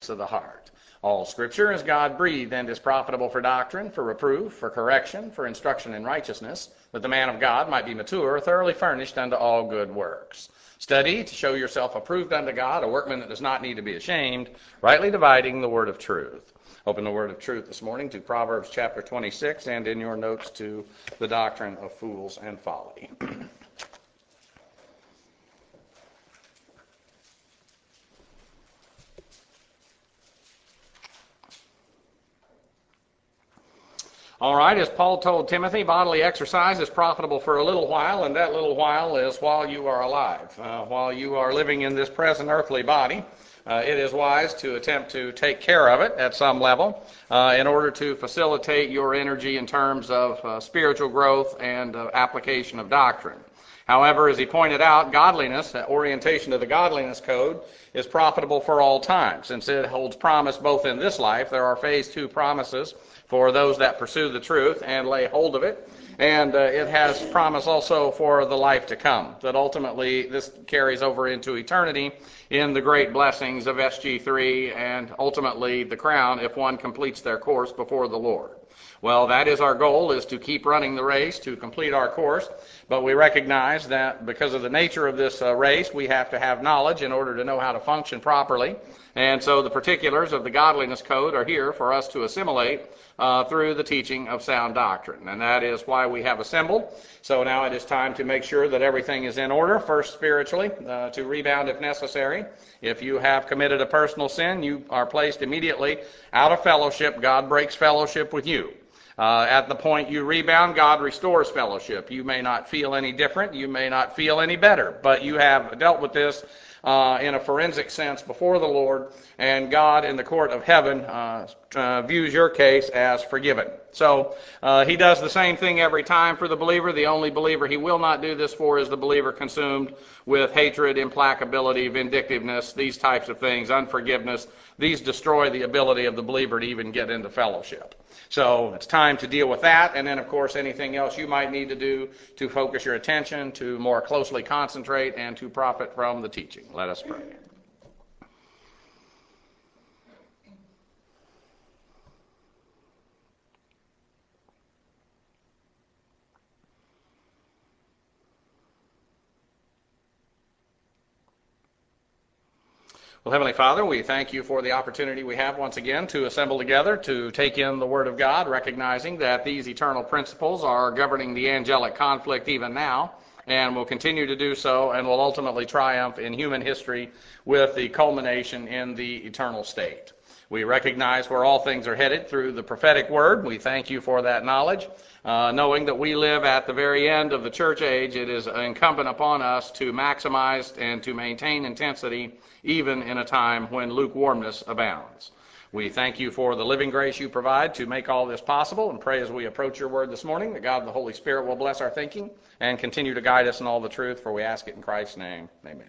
of the heart. All Scripture is God-breathed and is profitable for doctrine, for reproof, for correction, for instruction in righteousness, that the man of God might be mature, thoroughly furnished unto all good works. Study to show yourself approved unto God, a workman that does not need to be ashamed, rightly dividing the word of truth. Open the word of truth this morning to Proverbs chapter 26, and in your notes to the doctrine of fools and folly. All right, as Paul told Timothy, bodily exercise is profitable for a little while, and that little while is while you are alive. While you are living in this present earthly body, it is wise to attempt to take care of it at some level in order to facilitate your energy in terms of spiritual growth and application of doctrine. However, as he pointed out, godliness, orientation to the godliness code, is profitable for all time, since it holds promise both in this life. There are phase 2 promises for those that pursue the truth and lay hold of it. And it has promise also for the life to come, that ultimately this carries over into eternity in the great blessings of SG3 and ultimately the crown if one completes their course before the Lord. Well, that is our goal, is to keep running the race, to complete our course. But we recognize that because of the nature of this race, we have to have knowledge in order to know how to function properly. And so the particulars of the godliness code are here for us to assimilate through the teaching of sound doctrine. And that is why we have assembled. So now it is time to make sure that everything is in order, first spiritually, to rebound if necessary. If you have committed a personal sin, you are placed immediately out of fellowship. God breaks fellowship with you. At the point you rebound, God restores fellowship. You may not feel any different. You may not feel any better. But you have dealt with this in a forensic sense before the Lord, and God in the court of heaven views your case as forgiven. So he does the same thing every time for the believer. The only believer he will not do this for is the believer consumed with hatred, implacability, vindictiveness, these types of things, unforgiveness. These destroy the ability of the believer to even get into fellowship. So it's time to deal with that, and then, of course, anything else you might need to do to focus your attention, to more closely concentrate, and to profit from the teaching. Let us pray. Well, Heavenly Father, we thank you for the opportunity we have once again to assemble together to take in the Word of God, recognizing that these eternal principles are governing the angelic conflict even now, and will continue to do so, and will ultimately triumph in human history with the culmination in the eternal state. We recognize where all things are headed through the prophetic word. We thank you for that knowledge. Knowing that we live at the very end of the church age, it is incumbent upon us to maximize and to maintain intensity even in a time when lukewarmness abounds. We thank you for the living grace you provide to make all this possible, and pray as we approach your word this morning that God and the Holy Spirit will bless our thinking and continue to guide us in all the truth, for we ask it in Christ's name. Amen.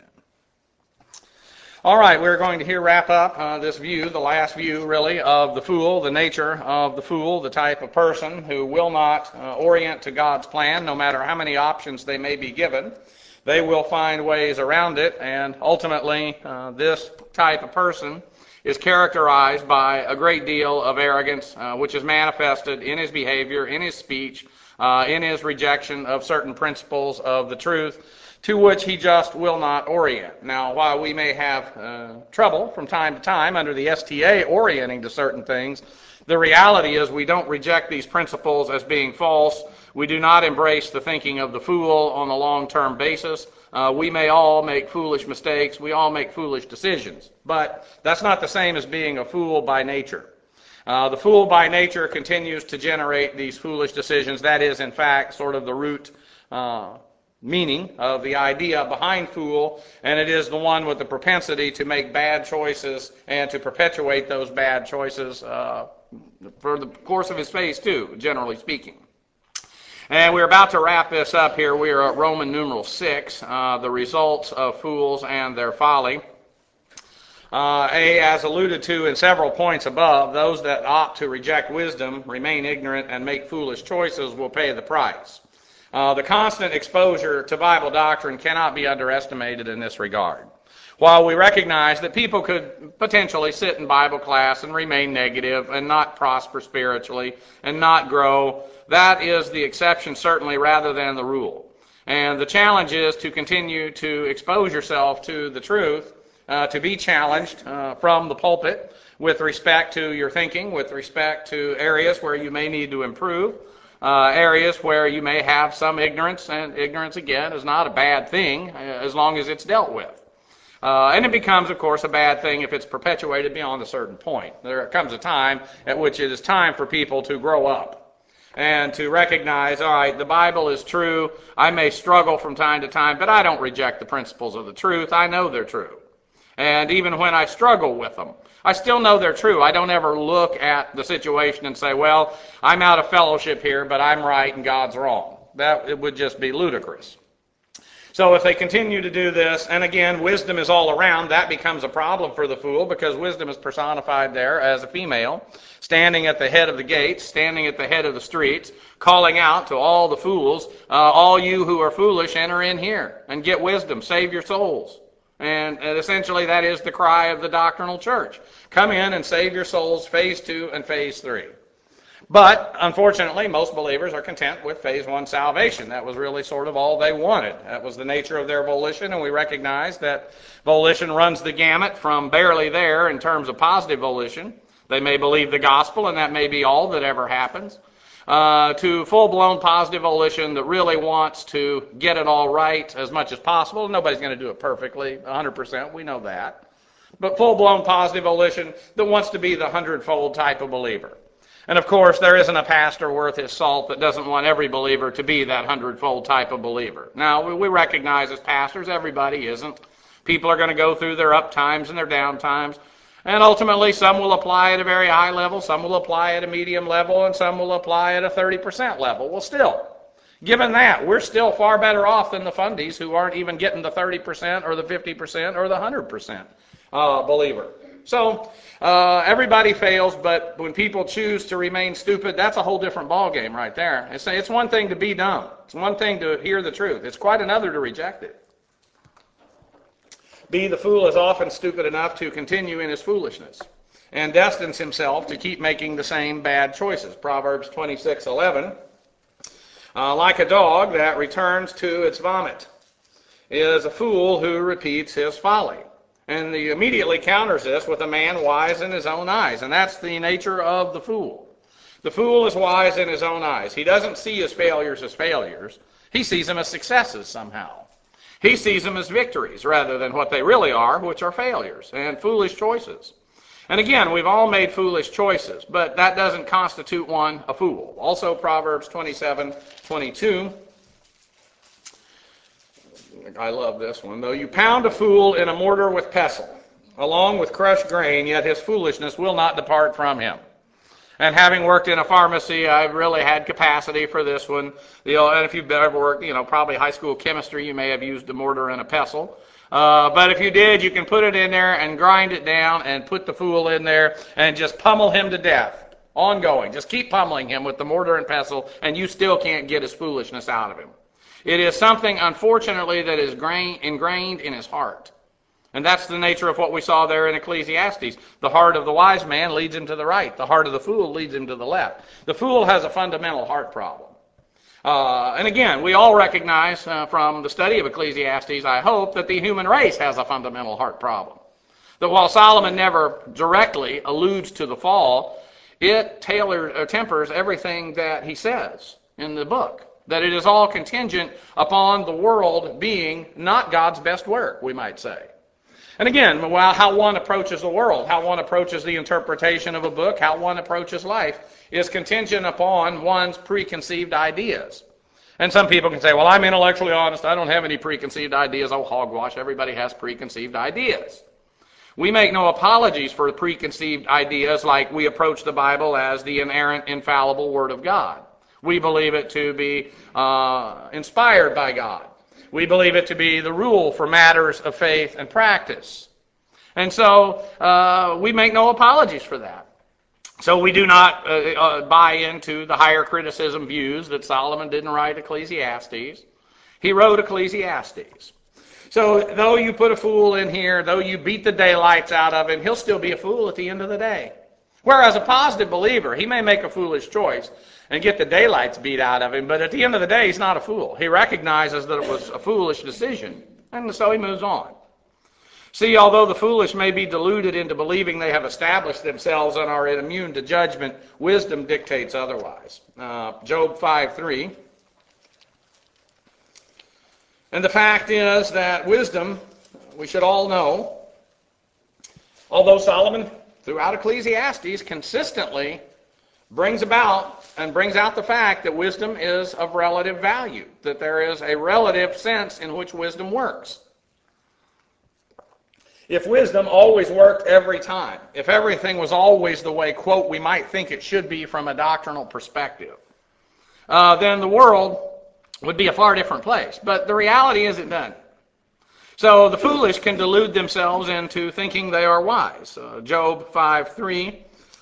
All right, we're going to here wrap up this view, the last view really, of the fool, the nature of the fool, the type of person who will not orient to God's plan, no matter how many options they may be given. They will find ways around it, and ultimately this type of person is characterized by a great deal of arrogance, which is manifested in his behavior, in his speech, in his rejection of certain principles of the truth, to which he just will not orient. Now, while we may have trouble from time to time under the STA orienting to certain things, the reality is we don't reject these principles as being false. We do not embrace the thinking of the fool on a long-term basis. We may all make foolish mistakes. We all make foolish decisions. But that's not the same as being a fool by nature. The fool by nature continues to generate these foolish decisions. That is, in fact, sort of the root meaning of the idea behind fool, and it is the one with the propensity to make bad choices and to perpetuate those bad choices for the course of his phase too, generally speaking. And we're about to wrap this up here. We are at Roman numeral 6, the results of fools and their folly. As alluded to in several points above, those that opt to reject wisdom, remain ignorant, and make foolish choices will pay the price. The constant exposure to Bible doctrine cannot be underestimated in this regard. While we recognize that people could potentially sit in Bible class and remain negative and not prosper spiritually and not grow, that is the exception certainly rather than the rule. And the challenge is to continue to expose yourself to the truth, to be challenged from the pulpit with respect to your thinking, with respect to areas where you may need to improve, areas where you may have some ignorance, and ignorance, again, is not a bad thing as long as it's dealt with. And it becomes, of course, a bad thing if it's perpetuated beyond a certain point. There comes a time at which it is time for people to grow up and to recognize, all right, the Bible is true. I may struggle from time to time, but I don't reject the principles of the truth. I know they're true. And even when I struggle with them, I still know they're true. I don't ever look at the situation and say, well, I'm out of fellowship here, but I'm right and God's wrong. It would just be ludicrous. So if they continue to do this, and again, wisdom is all around, that becomes a problem for the fool, because wisdom is personified there as a female, standing at the head of the gates, standing at the head of the streets, calling out to all the fools, all you who are foolish, enter in here and get wisdom, save your souls. And essentially that is the cry of the doctrinal church. Come in and save your souls, phase 2 and phase 3. But, unfortunately, most believers are content with phase 1 salvation. That was really sort of all they wanted. That was the nature of their volition, and we recognize that volition runs the gamut from barely there in terms of positive volition. They may believe the gospel, and that may be all that ever happens, to full-blown positive volition that really wants to get it all right as much as possible. Nobody's going to do it perfectly, 100%, we know that. But full-blown positive volition that wants to be the 100-fold type of believer. And of course, there isn't a pastor worth his salt that doesn't want every believer to be that 100-fold type of believer. Now, we recognize as pastors, everybody isn't. People are going to go through their up times and their down times. And ultimately, some will apply at a very high level, some will apply at a medium level, and some will apply at a 30% level. Well, still, given that, we're still far better off than the fundies who aren't even getting the 30% or the 50% or the 100% believer. So everybody fails, but when people choose to remain stupid, that's a whole different ballgame right there. It's one thing to be dumb. It's one thing to hear the truth. It's quite another to reject it. B, the fool is often stupid enough to continue in his foolishness and destines himself to keep making the same bad choices. Proverbs 26:11, like a dog that returns to its vomit is a fool who repeats his folly. And he immediately counters this with a man wise in his own eyes. And that's the nature of the fool. The fool is wise in his own eyes. He doesn't see his failures as failures. He sees them as successes somehow. He sees them as victories rather than what they really are, which are failures and foolish choices. And again, we've all made foolish choices, but that doesn't constitute one a fool. Also, Proverbs 27:22. I love this one. Though you pound a fool in a mortar with pestle, along with crushed grain, yet his foolishness will not depart from him. And having worked in a pharmacy, I've really had capacity for this one. And if you've ever worked, probably high school chemistry, you may have used a mortar and a pestle. But if you did, you can put it in there and grind it down and put the fool in there and just pummel him to death. Ongoing. Just keep pummeling him with the mortar and pestle, and you still can't get his foolishness out of him. It is something, unfortunately, that is ingrained in his heart. And that's the nature of what we saw there in Ecclesiastes. The heart of the wise man leads him to the right. The heart of the fool leads him to the left. The fool has a fundamental heart problem. And again, we all recognize from the study of Ecclesiastes, I hope, that the human race has a fundamental heart problem. That while Solomon never directly alludes to the fall, it tempers everything that he says in the book. That it is all contingent upon the world being not God's best work, we might say. And again, how one approaches the world, how one approaches the interpretation of a book, how one approaches life, is contingent upon one's preconceived ideas. And some people can say, well, I'm intellectually honest, I don't have any preconceived ideas. Oh, hogwash, everybody has preconceived ideas. We make no apologies for preconceived ideas like we approach the Bible as the inerrant, infallible Word of God. We believe it to be inspired by God. We believe it to be the rule for matters of faith and practice. And so we make no apologies for that. So we do not buy into the higher criticism views that Solomon didn't write Ecclesiastes. He wrote Ecclesiastes. So though you put a fool in here, though you beat the daylights out of him, he'll still be a fool at the end of the day. Whereas a positive believer, he may make a foolish choice and get the daylights beat out of him, but at the end of the day, he's not a fool. He recognizes that it was a foolish decision, and so he moves on. See, although the foolish may be deluded into believing they have established themselves and are immune to judgment, wisdom dictates otherwise. Job 5:3. And the fact is that wisdom, we should all know, although Solomon, throughout Ecclesiastes, consistently brings out the fact that wisdom is of relative value, that there is a relative sense in which wisdom works. If wisdom always worked every time, if everything was always the way, quote, we might think it should be from a doctrinal perspective, then the world would be a far different place. But the reality is it doesn't. So the foolish can delude themselves into thinking they are wise. Job 5:3,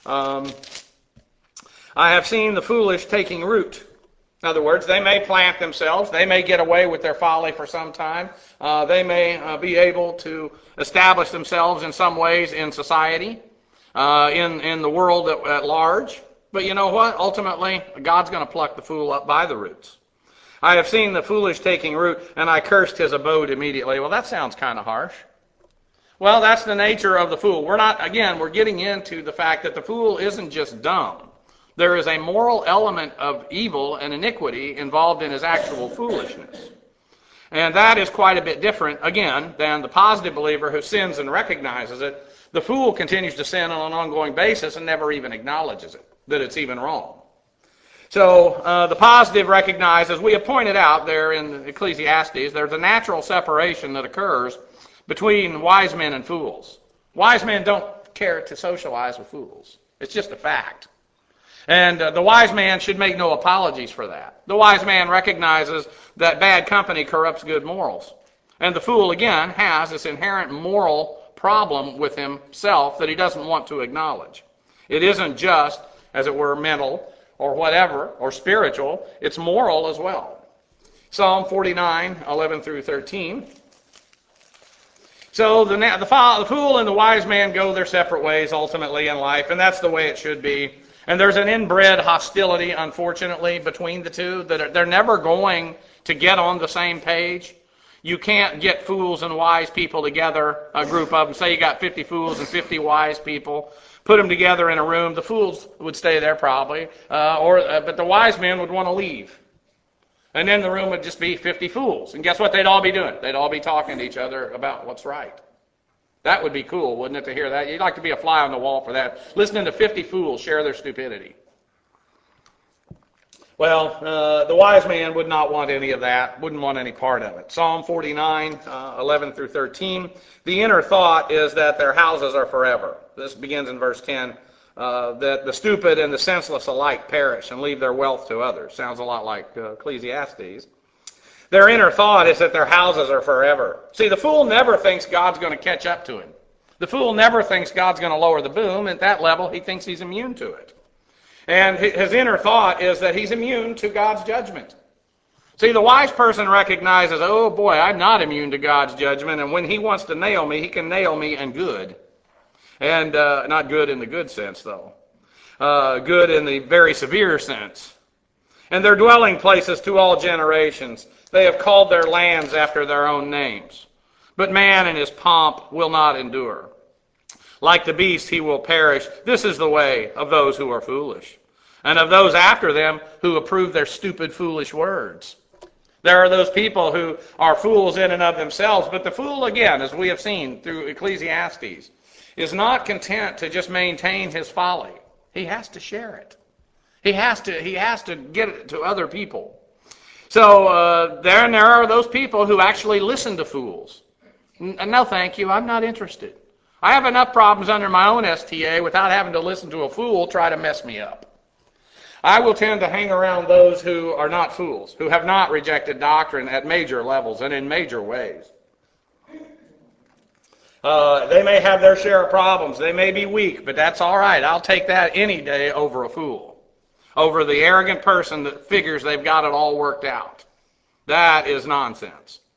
I have seen the foolish taking root. In other words, they may plant themselves. They may get away with their folly for some time. They may be able to establish themselves in some ways in society, in the world at large. But you know what? Ultimately, God's going to pluck the fool up by the roots. I have seen the foolish taking root, and I cursed his abode immediately. Well, that sounds kind of harsh. Well, that's the nature of the fool. We're getting into the fact that the fool isn't just dumb. There is a moral element of evil and iniquity involved in his actual foolishness. And that is quite a bit different, again, than the positive believer who sins and recognizes it. The fool continues to sin on an ongoing basis and never even acknowledges it, that it's even wrong. So the positive recognizes, we have pointed out there in Ecclesiastes, there's a natural separation that occurs between wise men and fools. Wise men don't care to socialize with fools. It's just a fact. And the wise man should make no apologies for that. The wise man recognizes that bad company corrupts good morals. And the fool, again, has this inherent moral problem with himself that he doesn't want to acknowledge. It isn't just, as it were, mental or whatever, or spiritual. It's moral as well. Psalm 49:11 through 13. So the fool and the wise man go their separate ways ultimately in life, and that's the way it should be. And there's an inbred hostility, unfortunately, between the two, that they're never going to get on the same page. You can't get fools and wise people together, a group of them. Say you got 50 fools and 50 wise people. Put them together in a room. The fools would stay there probably, but the wise men would want to leave. And then the room would just be 50 fools. And guess what they'd all be doing? They'd all be talking to each other about what's right. That would be cool, wouldn't it, to hear that? You'd like to be a fly on the wall for that. Listening to 50 fools share their stupidity. Well, the wise man would not want any of that, wouldn't want any part of it. Psalm 49:11 through 13. The inner thought is that their houses are forever. This begins in verse 10. That the stupid and the senseless alike perish and leave their wealth to others. Sounds a lot like Ecclesiastes. Their inner thought is that their houses are forever. See, the fool never thinks God's going to catch up to him. The fool never thinks God's going to lower the boom. At that level, he thinks he's immune to it. And his inner thought is that he's immune to God's judgment. See, the wise person recognizes, oh boy, I'm not immune to God's judgment, and when he wants to nail me, he can nail me and good. And not good in the good sense, though. Good in the very severe sense. And their dwelling places to all generations. They have called their lands after their own names. But man in his pomp will not endure. Like the beast, he will perish. This is the way of those who are foolish, and of those after them who approve their stupid, foolish words. There are those people who are fools in and of themselves, but the fool, again, as we have seen through Ecclesiastes, is not content to just maintain his folly. He has to share it. He has to get it to other people. So there are those people who actually listen to fools. No, thank you. I'm not interested. I have enough problems under my own STA without having to listen to a fool try to mess me up. I will tend to hang around those who are not fools, who have not rejected doctrine at major levels and in major ways. They may have their share of problems. They may be weak, but that's all right. I'll take that any day over a fool, over the arrogant person that figures they've got it all worked out. That is nonsense.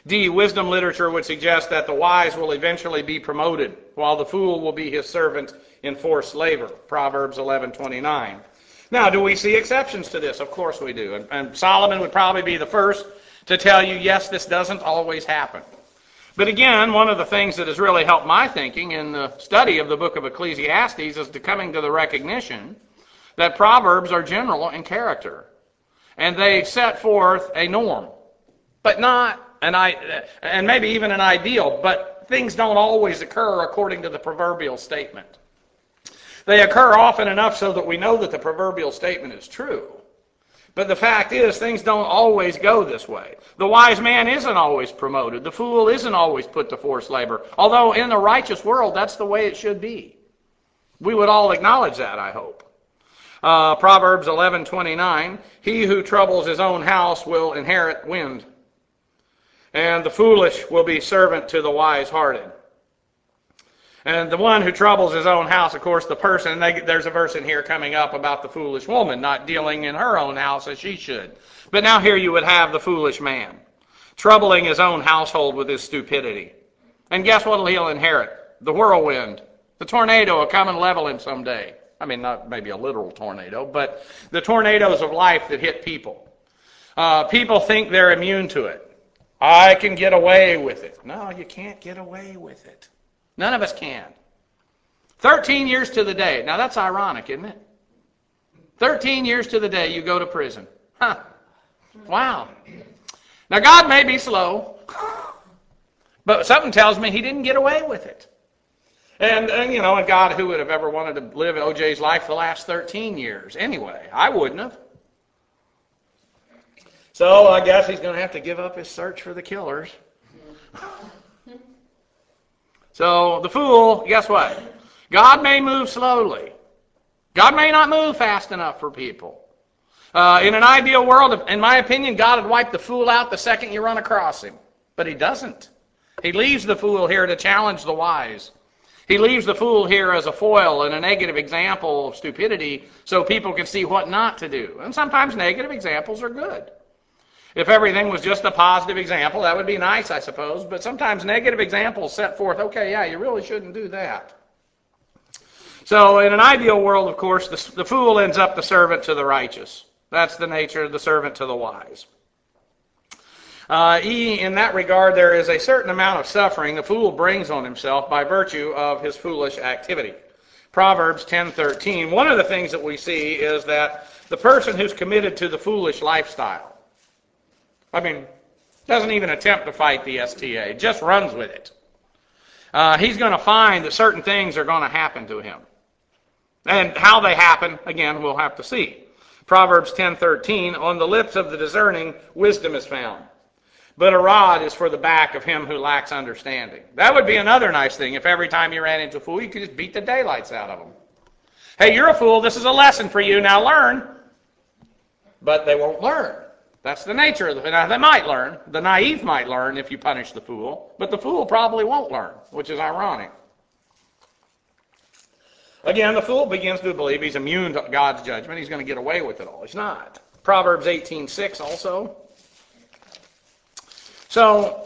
D, wisdom literature would suggest that the wise will eventually be promoted, while the fool will be his servant in forced labor. Proverbs 11:29. Now, do we see exceptions to this? Of course we do. And Solomon would probably be the first to tell you, yes, this doesn't always happen. But again, one of the things that has really helped my thinking in the study of the book of Ecclesiastes is coming to the recognition that Proverbs are general in character. And they set forth a norm, but not and maybe even an ideal, but things don't always occur according to the proverbial statement. They occur often enough so that we know that the proverbial statement is true. But the fact is, things don't always go this way. The wise man isn't always promoted. The fool isn't always put to forced labor. Although in the righteous world, that's the way it should be. We would all acknowledge that, I hope. Proverbs 11:29, he who troubles his own house will inherit wind, and the foolish will be servant to the wise-hearted. And the one who troubles his own house, of course, the person, there's a verse in here coming up about the foolish woman not dealing in her own house as she should. But now here you would have the foolish man, troubling his own household with his stupidity. And guess what he'll inherit? The whirlwind. The tornado will come and level him someday. I mean, not maybe a literal tornado, but the tornadoes of life that hit people. People think they're immune to it. I can get away with it. No, you can't get away with it. None of us can. 13 years to the day. Now that's ironic, isn't it? 13 years to the day you go to prison. Huh. Wow. Now God may be slow, but something tells me he didn't get away with it. And a God who would have ever wanted to live O.J.'s life the last 13 years? Anyway, I wouldn't have. So I guess he's going to have to give up his search for the killers. So the fool, guess what? God may move slowly. God may not move fast enough for people. In an ideal world, in my opinion, God would wipe the fool out the second you run across him. But he doesn't. He leaves the fool here to challenge the wise. He leaves the fool here as a foil and a negative example of stupidity so people can see what not to do. And sometimes negative examples are good. If everything was just a positive example, that would be nice, I suppose. But sometimes negative examples set forth, okay, yeah, you really shouldn't do that. So in an ideal world, of course, the fool ends up the servant to the righteous. That's the nature of the servant to the wise. In that regard, there is a certain amount of suffering the fool brings on himself by virtue of his foolish activity. Proverbs 10:13. One of the things that we see is that the person who's committed to the foolish lifestyle, doesn't even attempt to fight the STA, just runs with it. He's going to find that certain things are going to happen to him. And how they happen, again, we'll have to see. Proverbs 10:13, on the lips of the discerning, wisdom is found, but a rod is for the back of him who lacks understanding. That would be another nice thing if every time you ran into a fool, you could just beat the daylights out of them. Hey, you're a fool. This is a lesson for you. Now learn. But they won't learn. That's the nature of now, they might learn. The naive might learn if you punish the fool, but the fool probably won't learn, which is ironic. Again, the fool begins to believe he's immune to God's judgment. He's going to get away with it all. He's not. Proverbs 18:6 also. So,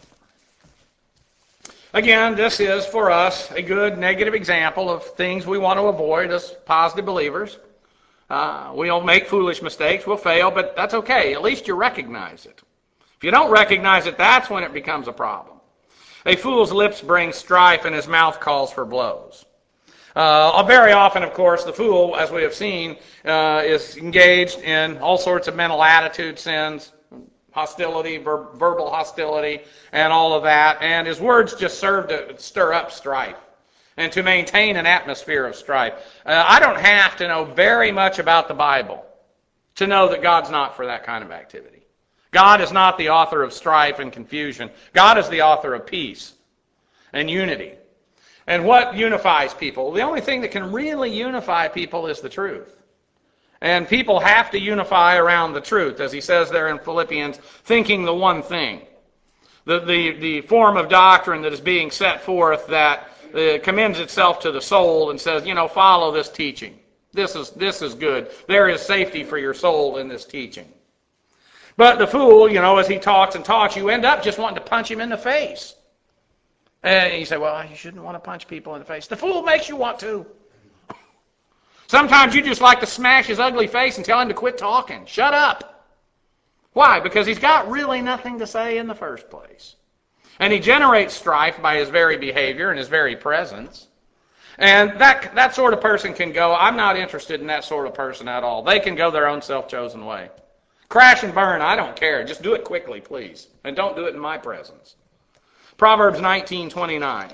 again, this is for us a good negative example of things we want to avoid as positive believers. We'll make foolish mistakes, we'll fail, but that's okay. At least you recognize it. If you don't recognize it, that's when it becomes a problem. A fool's lips bring strife, and his mouth calls for blows. Very often, of course, the fool, as we have seen, is engaged in all sorts of mental attitude sins, hostility, verbal hostility, and all of that. And his words just serve to stir up strife and to maintain an atmosphere of strife. I don't have to know very much about the Bible to know that God's not for that kind of activity. God is not the author of strife and confusion. God is the author of peace and unity. And what unifies people? The only thing that can really unify people is the truth. And people have to unify around the truth, as he says there in Philippians, thinking the one thing. The form of doctrine that is being set forth that commends itself to the soul and says, follow this teaching. This is good. There is safety for your soul in this teaching. But the fool, as he talks and talks, you end up just wanting to punch him in the face. And you say, well, you shouldn't want to punch people in the face. The fool makes you want to. Sometimes you just like to smash his ugly face and tell him to quit talking. Shut up. Why? Because he's got really nothing to say in the first place. And he generates strife by his very behavior and his very presence. And that sort of person can go, I'm not interested in that sort of person at all. They can go their own self-chosen way. Crash and burn, I don't care. Just do it quickly, please. And don't do it in my presence. Proverbs 19:29.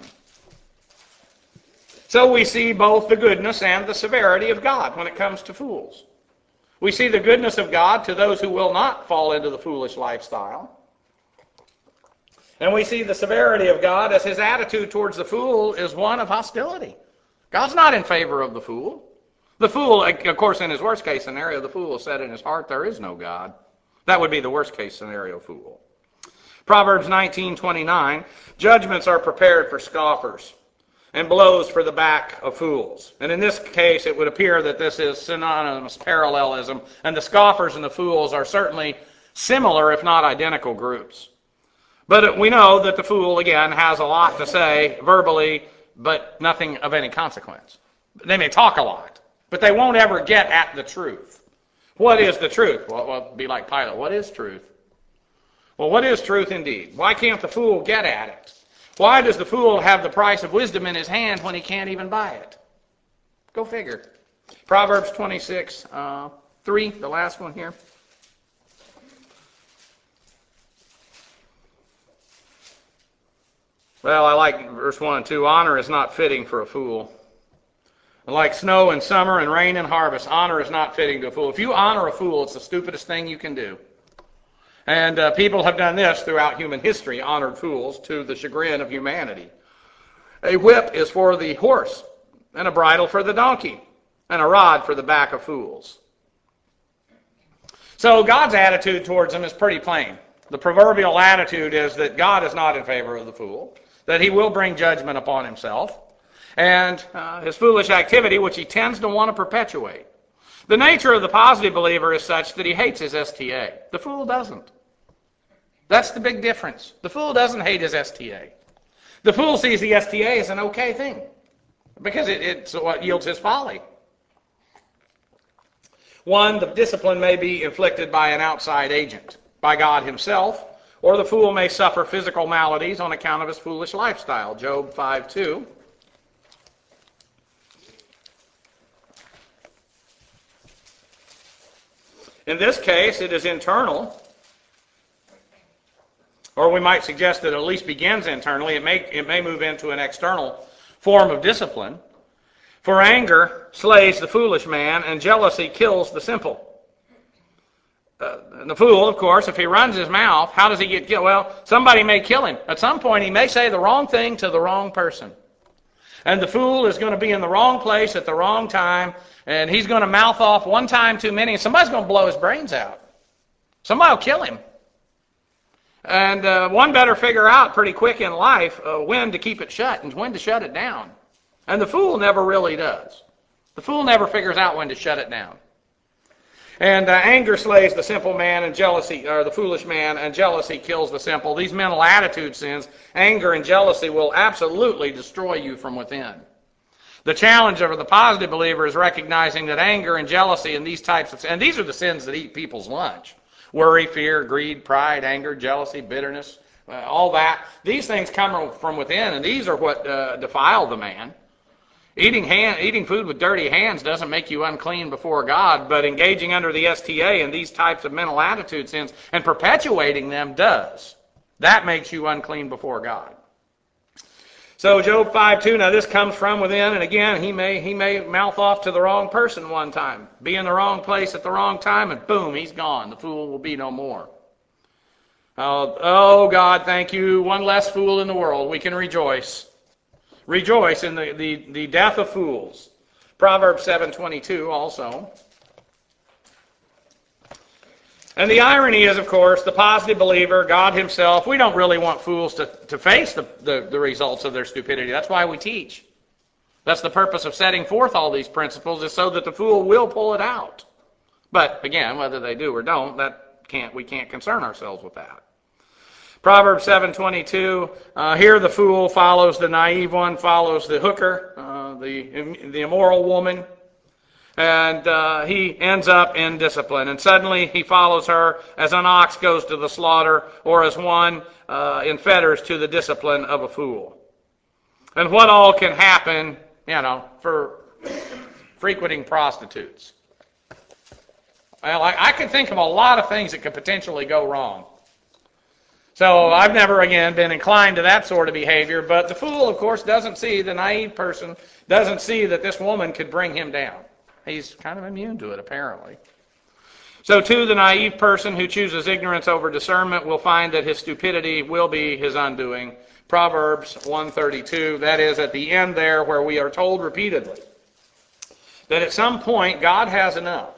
So we see both the goodness and the severity of God when it comes to fools. We see the goodness of God to those who will not fall into the foolish lifestyle. And we see the severity of God as his attitude towards the fool is one of hostility. God's not in favor of the fool. The fool, of course, in his worst case scenario, the fool has said in his heart, there is no God. That would be the worst case scenario fool. Proverbs 19:29, judgments are prepared for scoffers, and blows for the back of fools. And in this case, it would appear that this is synonymous parallelism, and the scoffers and the fools are certainly similar, if not identical, groups. But we know that the fool, again, has a lot to say verbally, but nothing of any consequence. They may talk a lot, but they won't ever get at the truth. What is the truth? Well, it'd be like Pilate. What is truth? Well, what is truth indeed? Why can't the fool get at it? Why does the fool have the price of wisdom in his hand when he can't even buy it? Go figure. Proverbs 26:3, the last one here. Well, I like verse 1 and 2. Honor is not fitting for a fool. Like snow in summer and rain in harvest, honor is not fitting to a fool. If you honor a fool, it's the stupidest thing you can do. And people have done this throughout human history, honored fools, to the chagrin of humanity. A whip is for the horse, and a bridle for the donkey, and a rod for the back of fools. So God's attitude towards them is pretty plain. The proverbial attitude is that God is not in favor of the fool, that he will bring judgment upon himself, and his foolish activity, which he tends to want to perpetuate. The nature of the positive believer is such that he hates his STA. The fool doesn't. That's the big difference. The fool doesn't hate his STA. The fool sees the STA as an okay thing because it's what yields his folly. One, the discipline may be inflicted by an outside agent, by God himself, or the fool may suffer physical maladies on account of his foolish lifestyle. Job 5:2. In this case, it is internal, or we might suggest that it at least begins internally. It may move into an external form of discipline. For anger slays the foolish man, and jealousy kills the simple. The fool, of course, if he runs his mouth, how does he get killed? Well, somebody may kill him. At some point, he may say the wrong thing to the wrong person. And the fool is going to be in the wrong place at the wrong time, and he's going to mouth off one time too many, and somebody's going to blow his brains out. Somebody will kill him. And one better figure out pretty quick in life when to keep it shut and when to shut it down. And the fool never really does. The fool never figures out when to shut it down. And anger slays the simple man, and jealousy, or the foolish man, and jealousy kills the simple. These mental attitude sins, anger and jealousy, will absolutely destroy you from within. The challenge of the positive believer is recognizing that anger and jealousy and these types of, and these are the sins that eat people's lunch. Worry, fear, greed, pride, anger, jealousy, bitterness, all that. These things come from within, and these are what defile the man. Eating food with dirty hands doesn't make you unclean before God, but engaging under the STA and these types of mental attitude sins and perpetuating them does. That makes you unclean before God. So Job 5:2, now this comes from within, and again, he may mouth off to the wrong person one time, be in the wrong place at the wrong time, and boom, he's gone. The fool will be no more. Oh God, thank you. One less fool in the world. We can rejoice. Rejoice in the death of fools. Proverbs 7:22 also. And the irony is, of course, the positive believer, God himself, we don't really want fools to face the results of their stupidity. That's why we teach. That's the purpose of setting forth all these principles, is so that the fool will pull it out. But again, whether they do or don't, that we can't concern ourselves with that. Proverbs 7:22, here the fool follows the naive one, follows the hooker, the immoral woman, and he ends up in discipline. And suddenly he follows her as an ox goes to the slaughter, or as one in fetters to the discipline of a fool. And what all can happen, for frequenting prostitutes? Well, I can think of a lot of things that could potentially go wrong. So I've never, again, been inclined to that sort of behavior, but the fool, of course, doesn't see, the naive person doesn't see that this woman could bring him down. He's kind of immune to it, apparently. So too, the naive person who chooses ignorance over discernment will find that his stupidity will be his undoing. Proverbs 1:32, that is at the end there where we are told repeatedly that at some point God has enough.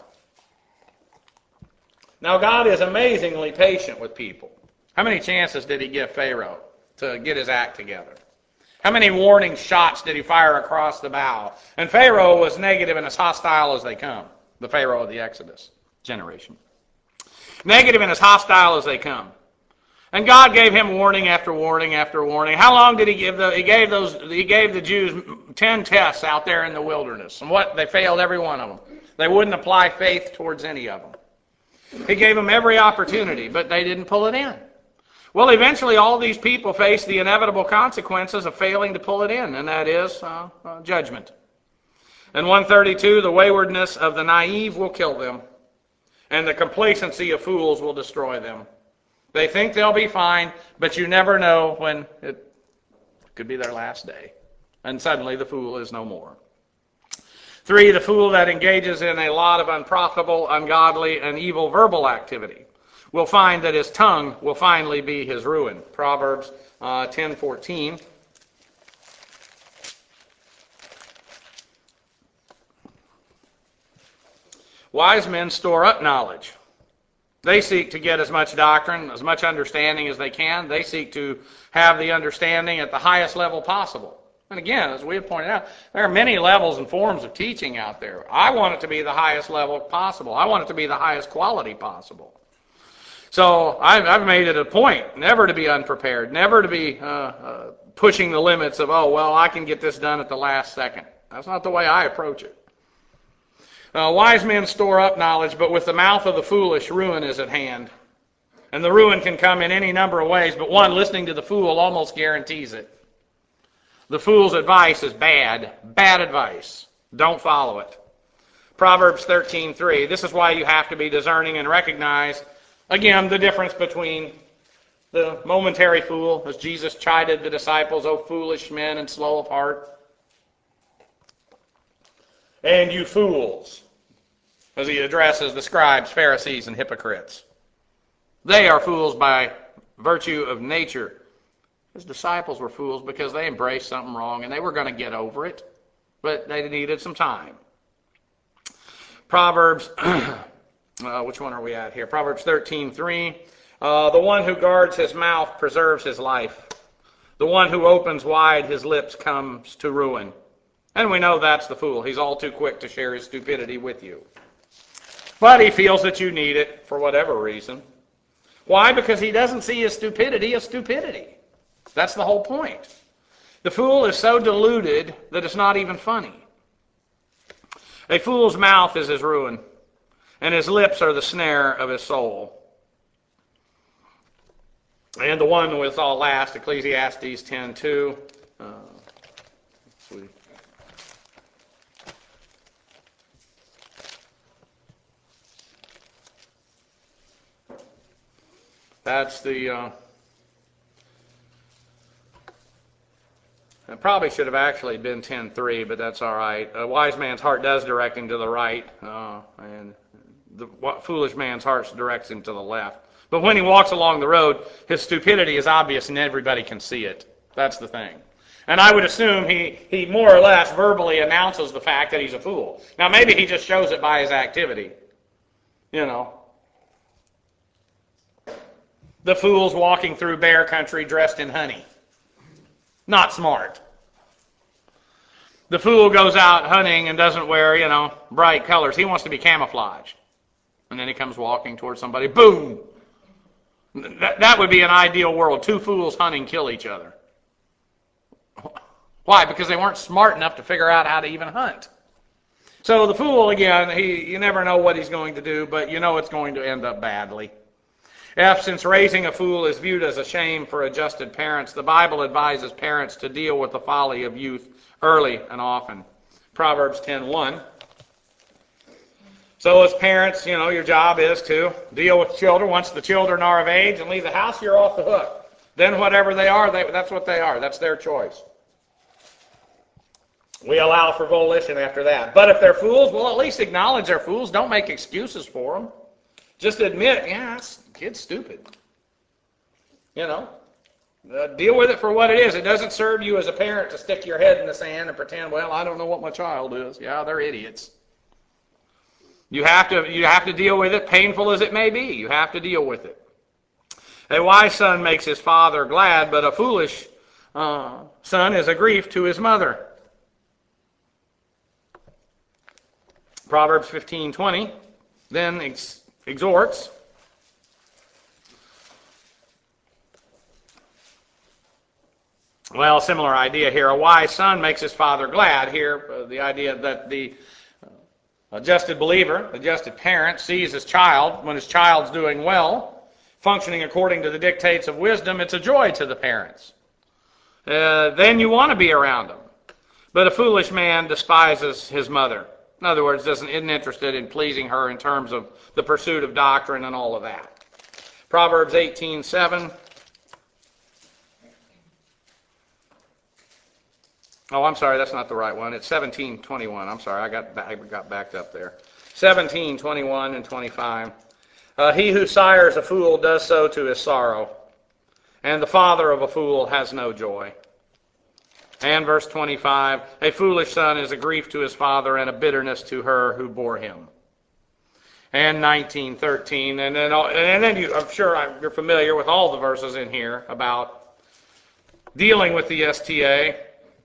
Now, God is amazingly patient with people. How many chances did he give Pharaoh to get his act together? How many warning shots did he fire across the bow? And Pharaoh was negative and as hostile as they come, the Pharaoh of the Exodus generation. Negative and as hostile as they come. And God gave him warning after warning after warning. How long did he give? He gave the Jews 10 tests out there in the wilderness. And they failed every one of them. They wouldn't apply faith towards any of them. He gave them every opportunity, but they didn't pull it in. Well, eventually all these people face the inevitable consequences of failing to pull it in, and that is judgment. And 132, the waywardness of the naive will kill them, and the complacency of fools will destroy them. They think they'll be fine, but you never know when it could be their last day. And suddenly the fool is no more. 3, the fool that engages in a lot of unprofitable, ungodly, and evil verbal activity will find that his tongue will finally be his ruin. Proverbs 10:14. Wise men store up knowledge. They seek to get as much doctrine, as much understanding as they can. They seek to have the understanding at the highest level possible. And again, as we have pointed out, there are many levels and forms of teaching out there. I want it to be the highest level possible. I want it to be the highest quality possible. So I've made it a point never to be unprepared, never to be pushing the limits of, I can get this done at the last second. That's not the way I approach it. Wise men store up knowledge, but with the mouth of the foolish, ruin is at hand. And the ruin can come in any number of ways, but one, listening to the fool almost guarantees it. The fool's advice is bad advice. Don't follow it. Proverbs 13:3. This is why you have to be discerning and recognize, again, the difference between the momentary fool, as Jesus chided the disciples, O foolish men and slow of heart, and you fools, as he addresses the scribes, Pharisees, and hypocrites. They are fools by virtue of nature. His disciples were fools because they embraced something wrong and they were going to get over it, but they needed some time. Proverbs, which one are we at here? Proverbs 13:3. The one who guards his mouth preserves his life. The one who opens wide his lips comes to ruin. And we know that's the fool. He's all too quick to share his stupidity with you. But he feels that you need it for whatever reason. Why? Because he doesn't see his stupidity as stupidity. That's the whole point. The fool is so deluded that it's not even funny. A fool's mouth is his ruin, and his lips are the snare of his soul. And the one with all last, Ecclesiastes 10:2. That's the... It probably should have actually been 10:3, but that's all right. A wise man's heart does direct him to the right, and the foolish man's heart directs him to the left. But when he walks along the road, his stupidity is obvious and everybody can see it. That's the thing. And I would assume he more or less verbally announces the fact that he's a fool. Now, maybe he just shows it by his activity. The fool's walking through bear country dressed in honey. Not smart. The fool goes out hunting and doesn't wear, bright colors. He wants to be camouflaged. And then he comes walking towards somebody, boom! That would be an ideal world. Two fools hunting kill each other. Why? Because they weren't smart enough to figure out how to even hunt. So the fool, again, you never know what he's going to do, but you know it's going to end up badly. F, since raising a fool is viewed as a shame for adjusted parents, the Bible advises parents to deal with the folly of youth early and often. Proverbs 10:1. So as parents, your job is to deal with children. Once the children are of age and leave the house, you're off the hook. Then whatever they are, that's what they are. That's their choice. We allow for volition after that. But if they're fools, well, at least acknowledge they're fools. Don't make excuses for them. Just admit, this kid's stupid. Deal with it for what it is. It doesn't serve you as a parent to stick your head in the sand and pretend, well, I don't know what my child is. Yeah, they're idiots. You have to deal with it, painful as it may be. You have to deal with it. A wise son makes his father glad, but a foolish son is a grief to his mother. Proverbs 15:20 then exhorts. Well, similar idea here. A wise son makes his father glad. Here, the idea that the adjusted believer, adjusted parent, sees his child, when his child's doing well, functioning according to the dictates of wisdom, it's a joy to the parents. Then you want to be around them. But a foolish man despises his mother. In other words, isn't interested in pleasing her in terms of the pursuit of doctrine and all of that. Proverbs 18:7. Oh, I'm sorry, that's not the right one. It's 17:21. I'm sorry, I got backed up there. 17:21 and 25. He who sires a fool does so to his sorrow, and the father of a fool has no joy. And verse 25, a foolish son is a grief to his father and a bitterness to her who bore him. And 19:13, and then I'm sure you're familiar with all the verses in here about dealing with the STA,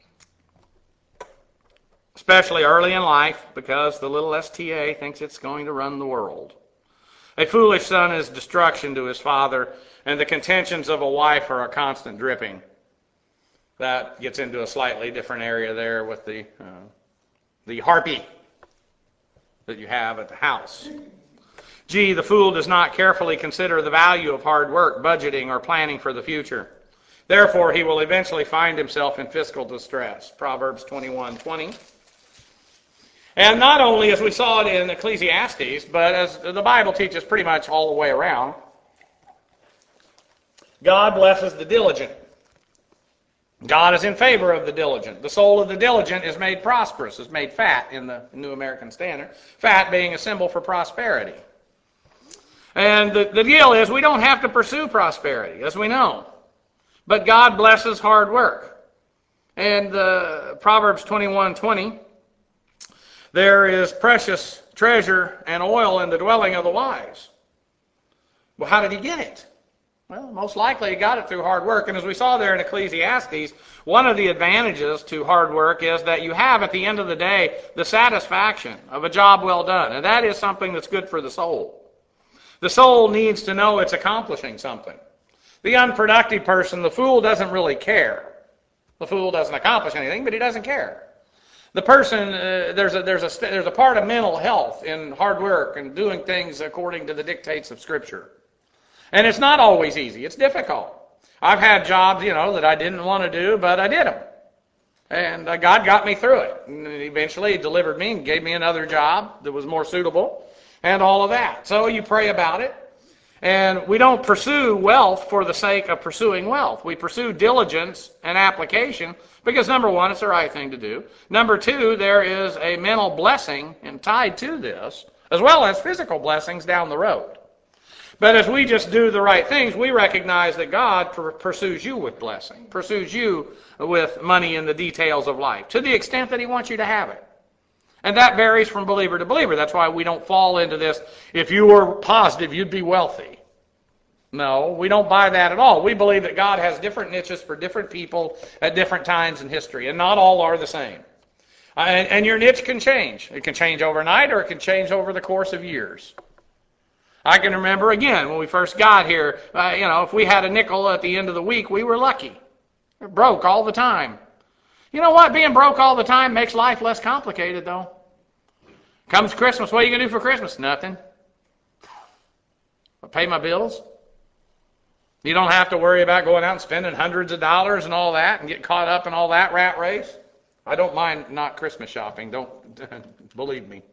especially early in life, because the little STA thinks it's going to run the world. A foolish son is destruction to his father, and the contentions of a wife are a constant dripping. That gets into a slightly different area there with the harpy that you have at the house. G, the fool does not carefully consider the value of hard work, budgeting, or planning for the future. Therefore, he will eventually find himself in fiscal distress. Proverbs 21:20. And not only as we saw it in Ecclesiastes, but as the Bible teaches pretty much all the way around, God blesses the diligent. God is in favor of the diligent. The soul of the diligent is made prosperous, is made fat in the New American Standard. Fat being a symbol for prosperity. And the deal is we don't have to pursue prosperity, as we know. But God blesses hard work. And Proverbs 21:20, there is precious treasure and oil in the dwelling of the wise. Well, how did he get it? Well, most likely he got it through hard work. And as we saw there in Ecclesiastes, one of the advantages to hard work is that you have at the end of the day the satisfaction of a job well done. And that is something that's good for the soul. The soul needs to know it's accomplishing something. The unproductive person, the fool, doesn't really care. The fool doesn't accomplish anything, but he doesn't care. The person, there's a part of mental health in hard work and doing things according to the dictates of Scripture. And it's not always easy. It's difficult. I've had jobs, that I didn't want to do, but I did them. And God got me through it. And eventually He delivered me and gave me another job that was more suitable and all of that. So you pray about it. And we don't pursue wealth for the sake of pursuing wealth. We pursue diligence and application because, number one, it's the right thing to do. Number two, there is a mental blessing tied to this, as well as physical blessings down the road. But as we just do the right things, we recognize that God pursues you with blessing, pursues you with money in the details of life, to the extent that He wants you to have it. And that varies from believer to believer. That's why we don't fall into this, if you were positive, you'd be wealthy. No, we don't buy that at all. We believe that God has different niches for different people at different times in history, and not all are the same. And your niche can change. It can change overnight, or it can change over the course of years. I can remember, again, when we first got here, if we had a nickel at the end of the week, we were lucky. We're broke all the time. You know what? Being broke all the time makes life less complicated, though. Comes Christmas, what are you going to do for Christmas? Nothing. I pay my bills. You don't have to worry about going out and spending hundreds of dollars and all that and get caught up in all that rat race. I don't mind not Christmas shopping. Don't believe me.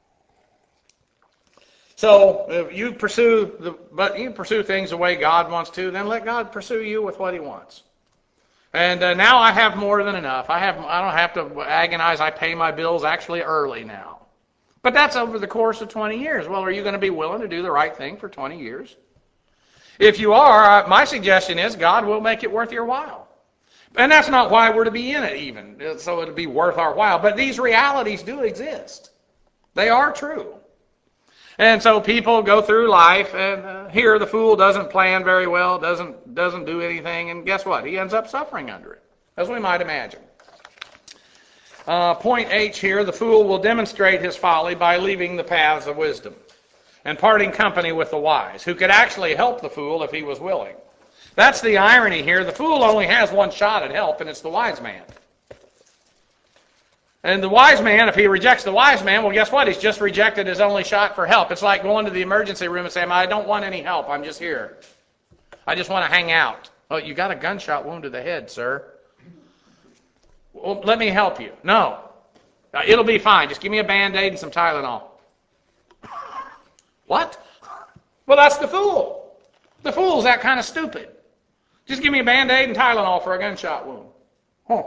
So if you pursue things the way God wants to, then let God pursue you with what He wants. And now I have more than enough. I don't have to agonize. I pay my bills actually early now. But that's over the course of 20 years. Well, are you going to be willing to do the right thing for 20 years? If you are, my suggestion is God will make it worth your while. And that's not why we're to be in it even, so it'll be worth our while. But these realities do exist. They are true. And so people go through life, and here the fool doesn't plan very well, doesn't do anything, and guess what? He ends up suffering under it, as we might imagine. Point H here, the fool will demonstrate his folly by leaving the paths of wisdom and parting company with the wise, who could actually help the fool if he was willing. That's the irony here. The fool only has one shot at help, and it's the wise man. And the wise man, if he rejects the wise man, well, guess what? He's just rejected his only shot for help. It's like going to the emergency room and saying, I don't want any help. I'm just here. I just want to hang out. Oh, you got a gunshot wound to the head, sir. Well, let me help you. No. It'll be fine. Just give me a Band-Aid and some Tylenol. What? Well, that's the fool. The fool's that kind of stupid. Just give me a Band-Aid and Tylenol for a gunshot wound. Huh.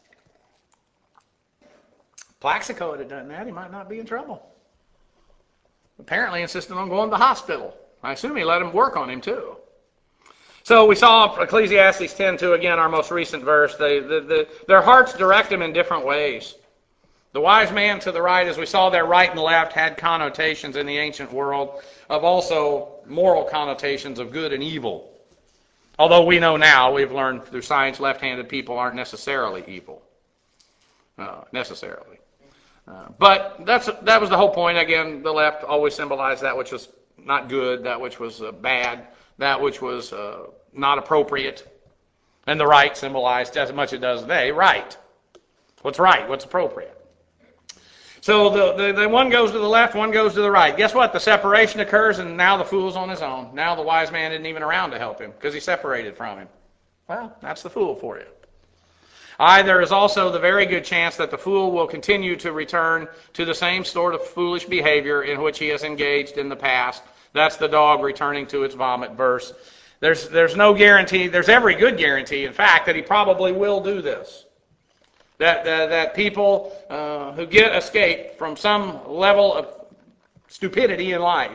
Plaxico had done that. He might not be in trouble. Apparently insisted on going to the hospital. I assume he let him work on him too. So we saw Ecclesiastes 10:2, again, our most recent verse. Their hearts direct them in different ways. The wise man to the right, as we saw there, right and left, had connotations in the ancient world of also moral connotations of good and evil. Although we know now, we've learned through science, left-handed people aren't necessarily evil. Necessarily. But that was the whole point. Again, the left always symbolized that which was not good, that which was bad, that which was not appropriate. And the right symbolized, as much as it does today, right. What's right? What's appropriate? So the one goes to the left, one goes to the right. Guess what? The separation occurs, and now the fool's on his own. Now the wise man isn't even around to help him because he separated from him. Well, that's the fool for you. There is also the very good chance that the fool will continue to return to the same sort of foolish behavior in which he has engaged in the past. That's the dog returning to its vomit verse. There's no guarantee, there's every good guarantee, in fact, that he probably will do this. That people who get escape from some level of stupidity in life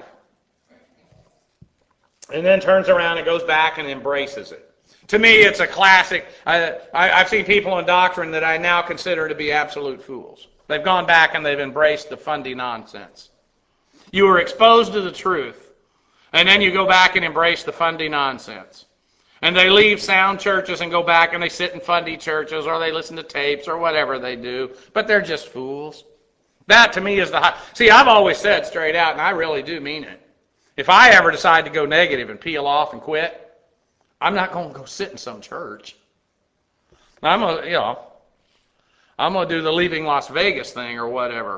and then turns around and goes back and embraces it. To me, it's a classic. I've seen people in doctrine that I now consider to be absolute fools. They've gone back and they've embraced the fundy nonsense. You were exposed to the truth, and then you go back and embrace the fundy nonsense. And they leave sound churches and go back and they sit in fundy churches, or they listen to tapes or whatever they do, but they're just fools. That to me is the high. See, I've always said straight out, and I really do mean it. If I ever decide to go negative and peel off and quit, I'm not going to go sit in some church. I'm going to do the leaving Las Vegas thing or whatever.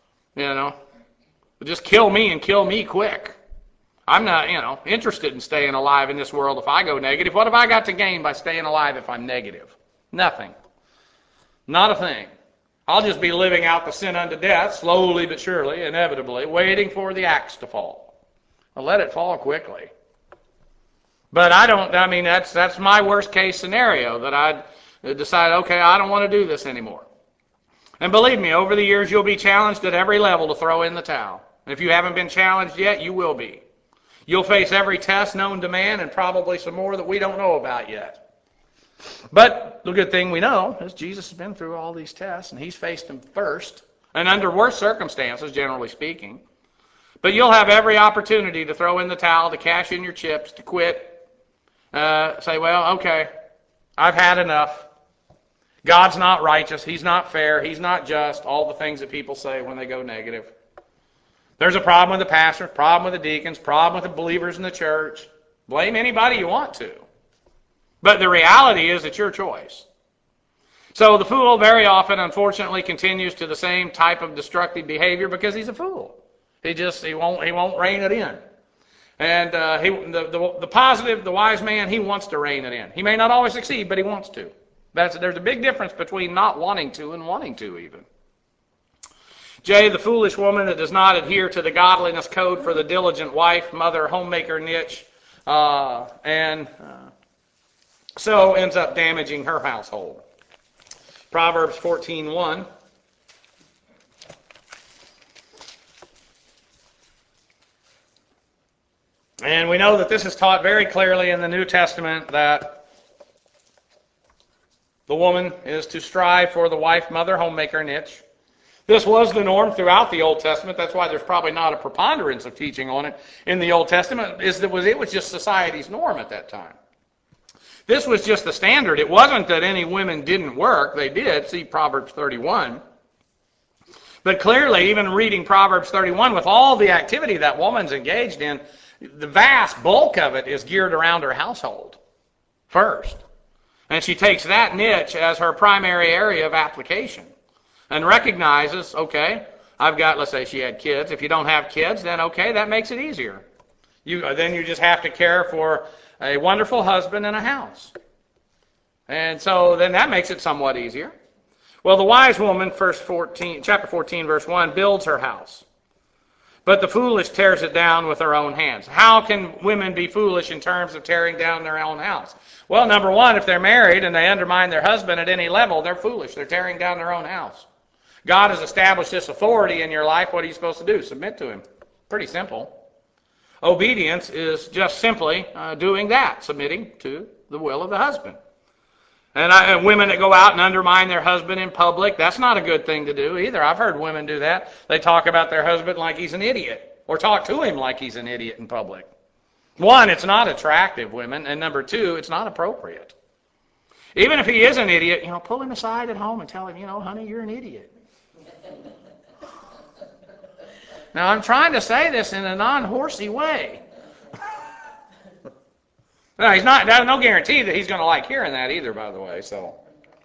Just kill me and kill me quick. I'm not, interested in staying alive in this world if I go negative. What have I got to gain by staying alive if I'm negative? Nothing. Not a thing. I'll just be living out the sin unto death, slowly but surely, inevitably, waiting for the axe to fall. I'll let it fall quickly. But that's my worst case scenario, that I'd decide, okay, I don't want to do this anymore. And believe me, over the years, you'll be challenged at every level to throw in the towel. And if you haven't been challenged yet, you will be. You'll face every test known to man and probably some more that we don't know about yet. But the good thing we know is Jesus has been through all these tests, and he's faced them first, and under worse circumstances, generally speaking. But you'll have every opportunity to throw in the towel, to cash in your chips, to quit. Say, well, okay, I've had enough. God's not righteous. He's not fair. He's not just. All the things that people say when they go negative. There's a problem with the pastor, problem with the deacons, problem with the believers in the church. Blame anybody you want to. But the reality is it's your choice. So the fool very often, unfortunately, continues to the same type of destructive behavior because he's a fool. He won't rein it in. And the positive, the wise man, he wants to rein it in. He may not always succeed, but he wants to. There's a big difference between not wanting to and wanting to even. J, the foolish woman that does not adhere to the godliness code for the diligent wife, mother, homemaker niche, and so ends up damaging her household. Proverbs 14:1. And we know that this is taught very clearly in the New Testament that the woman is to strive for the wife, mother, homemaker niche. This was the norm throughout the Old Testament. That's why there's probably not a preponderance of teaching on it in the Old Testament. It was just society's norm at that time. This was just the standard. It wasn't that any women didn't work. They did. See Proverbs 31. But clearly, even reading Proverbs 31, with all the activity that woman's engaged in, the vast bulk of it is geared around her household first. And she takes that niche as her primary area of application and recognizes, okay, let's say she had kids. If you don't have kids, then okay, that makes it easier. Then you just have to care for a wonderful husband and a house. And so then that makes it somewhat easier. Well, the wise woman, chapter 14, verse 1, builds her house. But the foolish tears it down with her own hands. How can women be foolish in terms of tearing down their own house? Well, number one, if they're married and they undermine their husband at any level, they're foolish. They're tearing down their own house. God has established this authority in your life. What are you supposed to do? Submit to him. Pretty simple. Obedience is just simply doing that, submitting to the will of the husband. And women that go out and undermine their husband in public, that's not a good thing to do either. I've heard women do that. They talk about their husband like he's an idiot, or talk to him like he's an idiot in public. One, it's not attractive, women, and number two, it's not appropriate. Even if he is an idiot, pull him aside at home and tell him, honey, you're an idiot. Now, I'm trying to say this in a non-horsey way. No, there's no guarantee that he's going to like hearing that either, by the way. So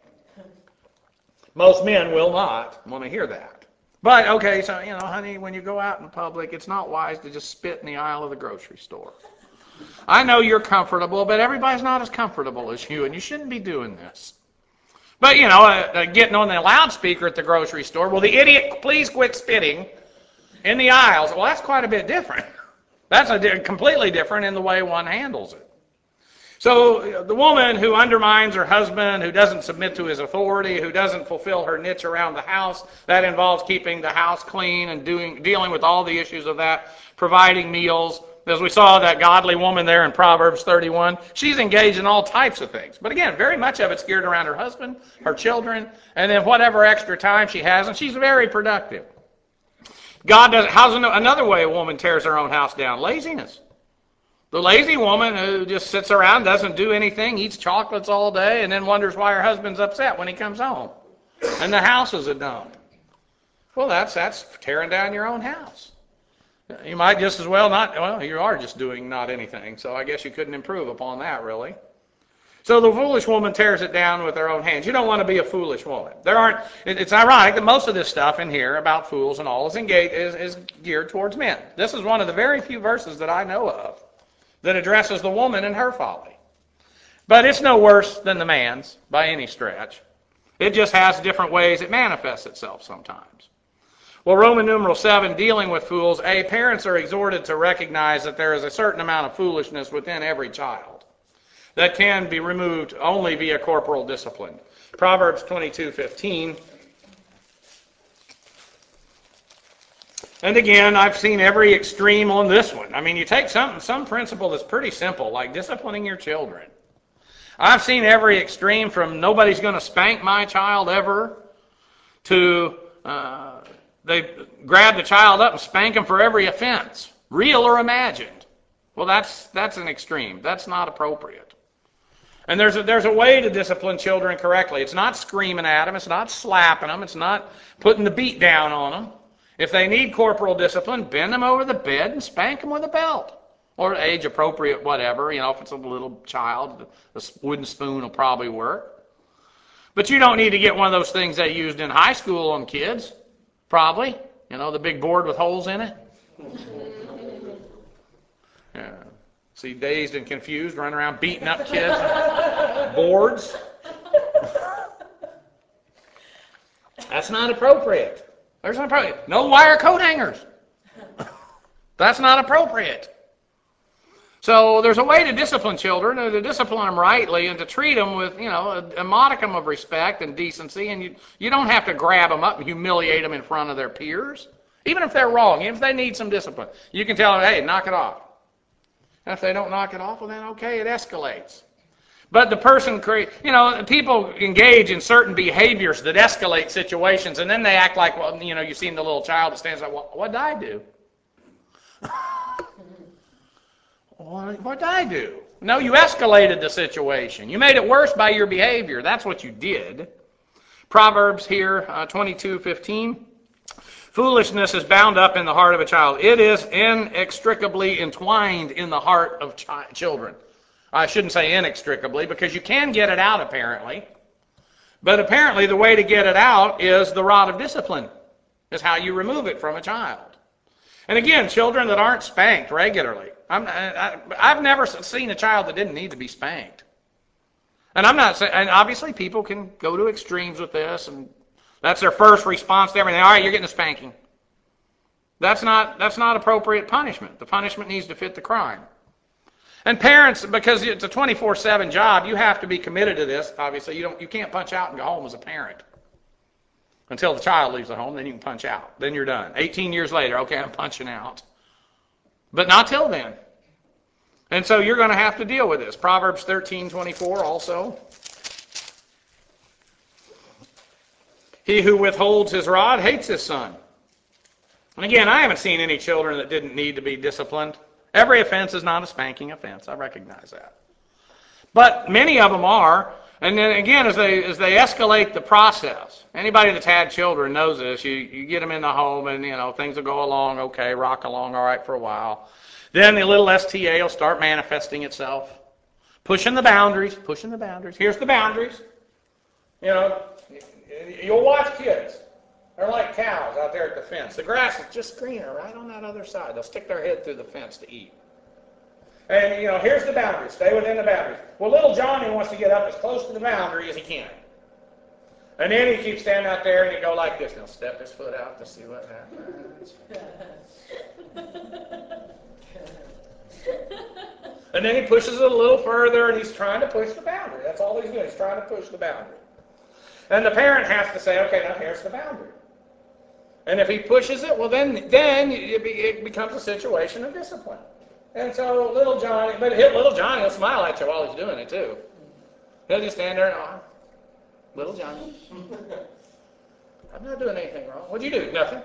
most men will not want to hear that. But, okay, so, honey, when you go out in public, it's not wise to just spit in the aisle of the grocery store. I know you're comfortable, but everybody's not as comfortable as you, and you shouldn't be doing this. But, getting on the loudspeaker at the grocery store, will the idiot please quit spitting in the aisles? Well, that's quite a bit different. That's completely different in the way one handles it. So the woman who undermines her husband, who doesn't submit to his authority, who doesn't fulfill her niche around the house, that involves keeping the house clean and dealing with all the issues of that, providing meals. As we saw that godly woman there in Proverbs 31, she's engaged in all types of things. But again, very much of it's geared around her husband, her children, and then whatever extra time she has, and she's very productive. How's another way a woman tears her own house down? Laziness. The lazy woman who just sits around, doesn't do anything, eats chocolates all day, and then wonders why her husband's upset when he comes home. And the house is a dump. Well, that's tearing down your own house. You might just as well you are just doing not anything, so I guess you couldn't improve upon that, really. So the foolish woman tears it down with her own hands. You don't want to be a foolish woman. It's ironic that most of this stuff in here about fools and all is geared towards men. This is one of the very few verses that I know of that addresses the woman and her folly. But it's no worse than the man's by any stretch. It just has different ways it manifests itself sometimes. Well, Roman numeral 7, dealing with fools, parents are exhorted to recognize that there is a certain amount of foolishness within every child that can be removed only via corporal discipline. Proverbs 22:15. And again, I've seen every extreme on this one. I mean, you take some principle that's pretty simple, like disciplining your children. I've seen every extreme from nobody's going to spank my child ever to they grab the child up and spank him for every offense, real or imagined. Well, that's an extreme. That's not appropriate. And there's a way to discipline children correctly. It's not screaming at them. It's not slapping them. It's not putting the beat down on them. If they need corporal discipline, bend them over the bed and spank them with a belt. Or age appropriate, whatever. If it's a little child, a wooden spoon will probably work. But you don't need to get one of those things they used in high school on kids, probably. The big board with holes in it. Yeah. See, dazed and confused, running around beating up kids. Boards. That's not appropriate. There's not appropriate. No wire coat hangers. That's not appropriate. So there's a way to discipline children, and to discipline them rightly, and to treat them with, a modicum of respect and decency. And you don't have to grab them up and humiliate them in front of their peers, even if they're wrong, even if they need some discipline. You can tell them, hey, knock it off. And if they don't knock it off, well then okay, it escalates. But the person, people engage in certain behaviors that escalate situations, and then they act like, well, you've seen the little child that stands like, well, what did I do? What did I do? No, you escalated the situation. You made it worse by your behavior. That's what you did. Proverbs here, 22:15. Foolishness is bound up in the heart of a child. It is inextricably entwined in the heart of children. I shouldn't say inextricably, because you can get it out apparently. But apparently the way to get it out is the rod of discipline, is how you remove it from a child. And again, children that aren't spanked regularly. I've never seen a child that didn't need to be spanked. And I'm not saying, and obviously people can go to extremes with this, and that's their first response to everything. All right, you're getting a spanking. That's not appropriate punishment. The punishment needs to fit the crime. And parents, because it's a 24/7 job, you have to be committed to this. Obviously, you can't punch out and go home as a parent. Until the child leaves the home, then you can punch out. Then you're done. 18 years later, okay, I'm punching out. But not till then. And so you're going to have to deal with this. Proverbs 13:24 also. He who withholds his rod hates his son. And again, I haven't seen any children that didn't need to be disciplined. Every offense is not a spanking offense. I recognize that. But many of them are. And then again, as they escalate the process, anybody that's had children knows this. You get them in the home, and things will go along okay, rock along all right for a while. Then the little STA will start manifesting itself, pushing the boundaries. Here's the boundaries. You'll watch kids. They're like cows out there at the fence. The grass is just greener right on that other side. They'll stick their head through the fence to eat. And, here's the boundaries. Stay within the boundaries. Well, little Johnny wants to get up as close to the boundary as he can. And then he keeps standing out there and he'll go like this. And he'll step his foot out to see what happens. And then he pushes it a little further and he's trying to push the boundary. That's all he's doing. He's trying to push the boundary. And the parent has to say, okay, now here's the boundary. And if he pushes it, well, then it becomes a situation of discipline. And so little Johnny will smile at you while he's doing it too. He'll just stand there and, little Johnny, I'm not doing anything wrong. What'd you do? Nothing.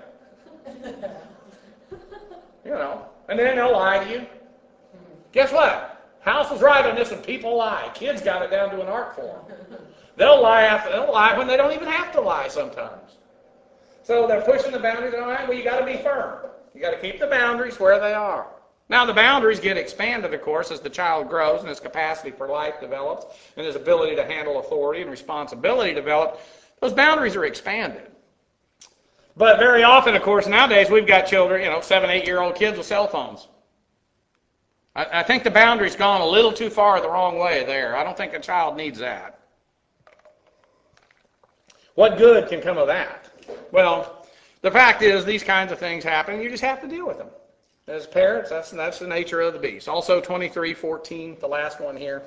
And then they'll lie to you. Guess what? House was right on this one. People lie. Kids got it down to an art form. They'll lie when they don't even have to lie sometimes. So they're pushing the boundaries. All right, well, you got to be firm. You got to keep the boundaries where they are. Now, the boundaries get expanded, of course, as the child grows and his capacity for life develops and his ability to handle authority and responsibility develops. Those boundaries are expanded. But very often, of course, nowadays we've got children, 7, 8-year-old kids with cell phones. I think the boundary's gone a little too far the wrong way there. I don't think a child needs that. What good can come of that? Well, the fact is these kinds of things happen. You just have to deal with them. As parents, that's the nature of the beast. Also 23:14, the last one here.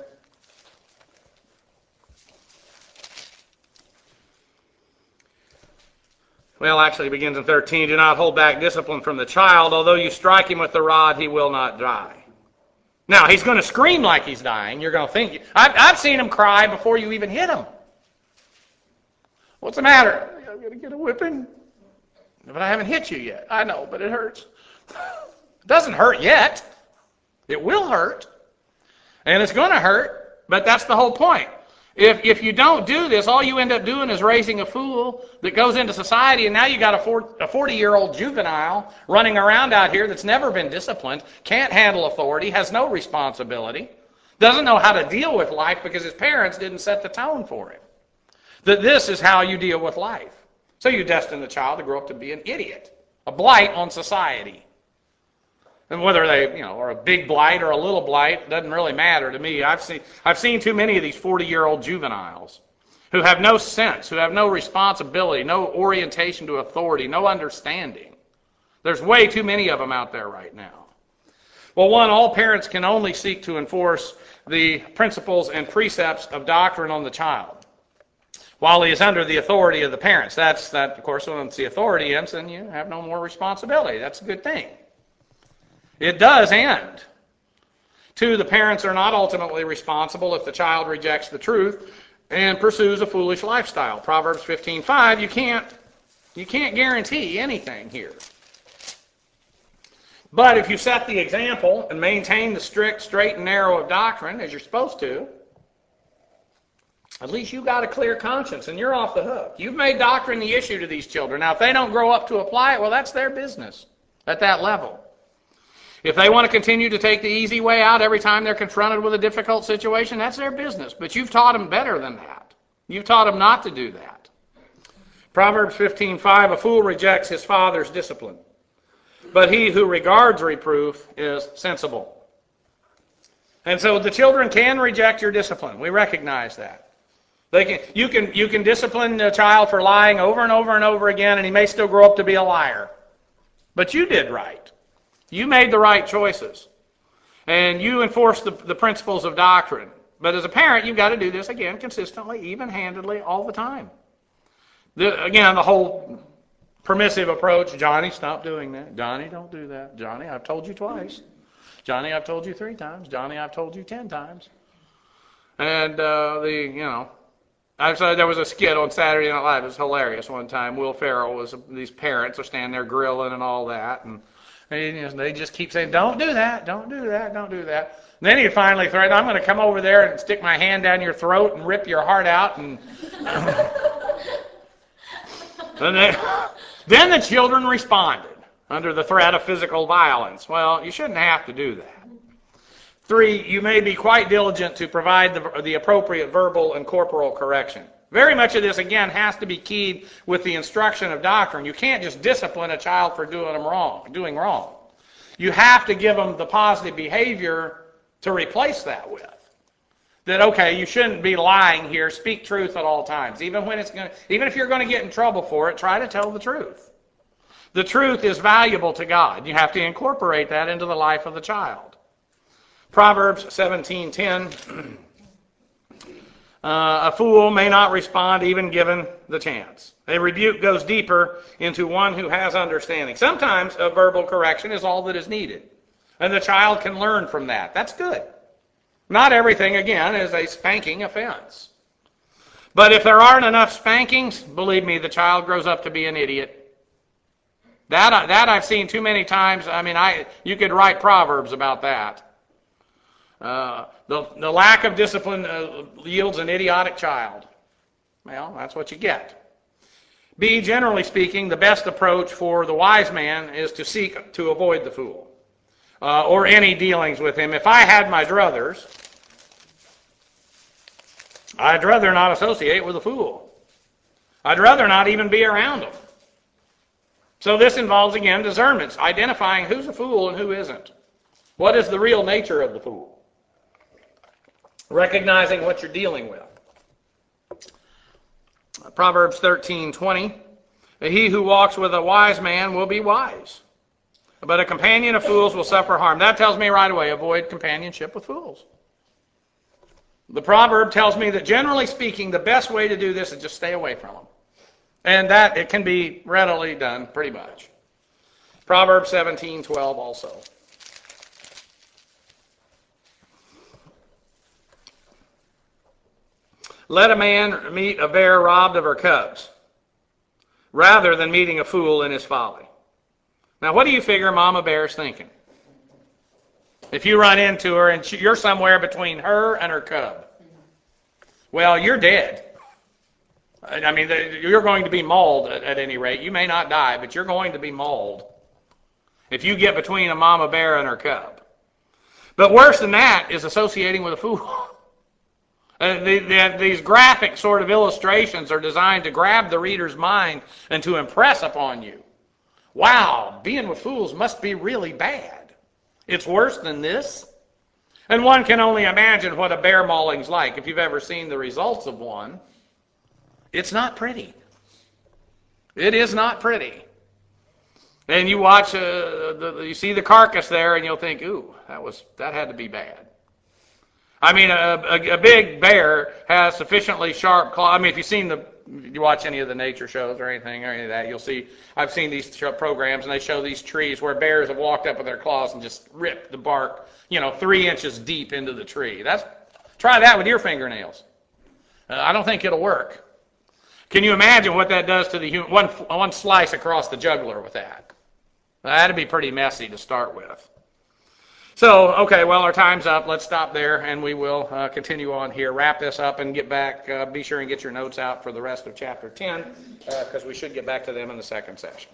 Well, actually it begins in 13. Do not hold back discipline from the child. Although you strike him with the rod, he will not die. Now, he's going to scream like he's dying. You're going to think. I've seen him cry before you even hit him. What's the matter? I'm going to get a whipping. But I haven't hit you yet. I know, but it hurts. It doesn't hurt yet. It will hurt. And it's going to hurt, but that's the whole point. If you don't do this, all you end up doing is raising a fool that goes into society, and now you got a 40-year-old juvenile running around out here that's never been disciplined, can't handle authority, has no responsibility, doesn't know how to deal with life because his parents didn't set the tone for him. That this is how you deal with life. So you destine the child to grow up to be an idiot, a blight on society. And whether they, are a big blight or a little blight, doesn't really matter to me. I've seen too many of these 40-year-old juveniles who have no sense, who have no responsibility, no orientation to authority, no understanding. There's way too many of them out there right now. Well, one, all parents can only seek to enforce the principles and precepts of doctrine on the child while he is under the authority of the parents. That, of course, once the authority ends, then you have no more responsibility. That's a good thing. It does end. 2, the parents are not ultimately responsible if the child rejects the truth and pursues a foolish lifestyle. Proverbs 15:5, you can't guarantee anything here. But if you set the example and maintain the strict, straight, and narrow of doctrine, as you're supposed to, at least you got a clear conscience and you're off the hook. You've made doctrine the issue to these children. Now, if they don't grow up to apply it, well, that's their business at that level. If they want to continue to take the easy way out every time they're confronted with a difficult situation, that's their business. But you've taught them better than that. You've taught them not to do that. Proverbs 15:5, a fool rejects his father's discipline, but he who regards reproof is sensible. And so the children can reject your discipline. We recognize that. You can discipline a child for lying over and over and over again, and he may still grow up to be a liar. But you did right. You made the right choices. And you enforced the principles of doctrine. But as a parent, you've got to do this, again, consistently, even-handedly, all the time. Again, the whole permissive approach, Johnny, stop doing that. Johnny, don't do that. Johnny, I've told you twice. Johnny, I've told you 3 times. Johnny, I've told you 10 times. And there was a skit on Saturday Night Live. It was hilarious one time. Will Ferrell these parents are standing there grilling and all that, and they just keep saying, don't do that, don't do that, don't do that. And then he finally threatened, I'm going to come over there and stick my hand down your throat and rip your heart out. And then the children responded under the threat of physical violence. Well, you shouldn't have to do that. 3, you may be quite diligent to provide the appropriate verbal and corporal correction. Very much of this, again, has to be keyed with the instruction of doctrine. You can't just discipline a child for doing wrong. You have to give them the positive behavior to replace that with. That, okay, you shouldn't be lying here. Speak truth at all times. Even if you're going to get in trouble for it, try to tell the truth. The truth is valuable to God. You have to incorporate that into the life of the child. Proverbs 17:10. A fool may not respond even given the chance. A rebuke goes deeper into one who has understanding. Sometimes a verbal correction is all that is needed, and the child can learn from that. That's good. Not everything, again, is a spanking offense. But if there aren't enough spankings, believe me, the child grows up to be an idiot. That I've seen too many times. I mean, you could write proverbs about that. The lack of discipline yields an idiotic child. Well, that's what you get. B, generally speaking, the best approach for the wise man is to seek to avoid the fool or any dealings with him. If I had my druthers, I'd rather not associate with a fool. I'd rather not even be around them. So this involves, again, discernment, identifying who's a fool and who isn't. What is the real nature of the fool? Recognizing what you're dealing with. Proverbs 13:20. He who walks with a wise man will be wise, but a companion of fools will suffer harm. That tells me right away, avoid companionship with fools. The proverb tells me that generally speaking, the best way to do this is just stay away from them. And that it can be readily done pretty much. Proverbs 17:12 also. Let a man meet a bear robbed of her cubs, rather than meeting a fool in his folly. Now, what do you figure Mama Bear's thinking? If you run into her and you're somewhere between her and her cub, Well, you're dead. I mean, you're going to be mauled at any rate. You may not die, but you're going to be mauled if you get between a mama bear and her cub. But worse than that is associating with a fool. These graphic sort of illustrations are designed to grab the reader's mind and to impress upon you. Wow, being with fools must be really bad. It's worse than this. And one can only imagine what a bear mauling's like. If you've ever seen the results of one, it's not pretty. It is not pretty. And you watch, you see the carcass there, and you'll think, ooh, that had to be bad. I mean, a big bear has sufficiently sharp claws. I mean, if you watch any of the nature shows or anything or any of that, you'll see, I've seen these programs, and they show these trees where bears have walked up with their claws and just ripped the bark, 3 inches deep into the tree. Try that with your fingernails. I don't think it'll work. Can you imagine what that does to the human? One slice across the jugular with that. That'd be pretty messy to start with. So, okay, well, our time's up. Let's stop there, and we will continue on here. Wrap this up and get back. Be sure and get your notes out for the rest of chapter 10, because we should get back to them in the second session.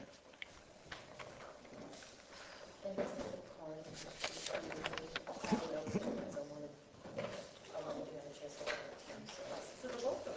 To the both of